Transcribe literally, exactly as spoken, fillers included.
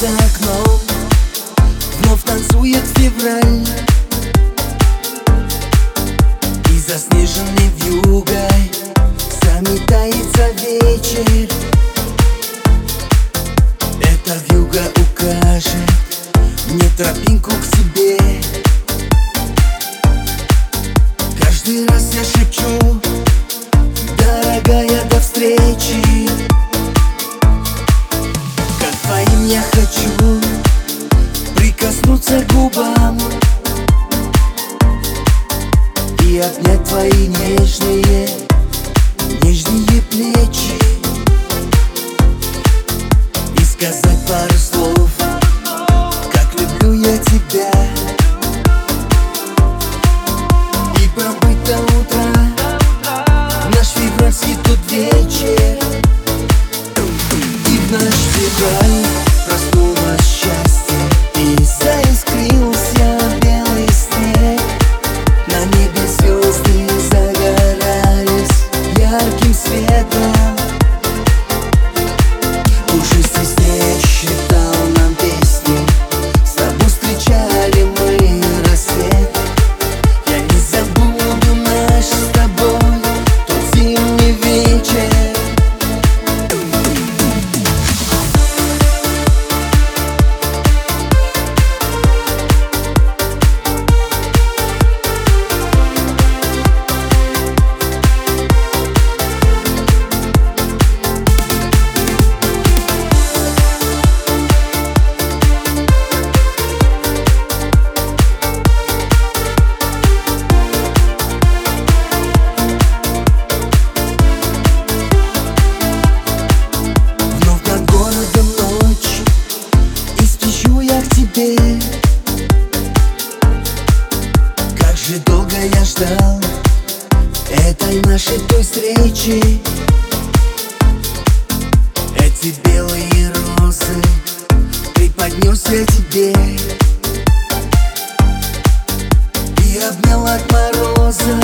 за окном вновь танцует февраль, и заснеженный вьюгой заметается вечер. Эта вьюга укажет мне тропинку к тебе. Каждый раз я шепчу: дорогая, до встречи. Как твоим я хочу прикоснуться к губам и обнять твои нежные, нежные плечи, и сказать пару слов, как люблю я тебя, и пробыть до утра наш февральский тут вечер. И в наш февраль проснулось счастье, и заискрился белый снег. На небе звезды загорались ярким светом. Пушистый снег считал нам песни, с тобой встречали мы рассвет. Я не забуду наш с тобой тот зимний вечер. Как же долго я ждал этой нашей той встречи. Эти белые розы преподнес я тебе и обнял от мороза.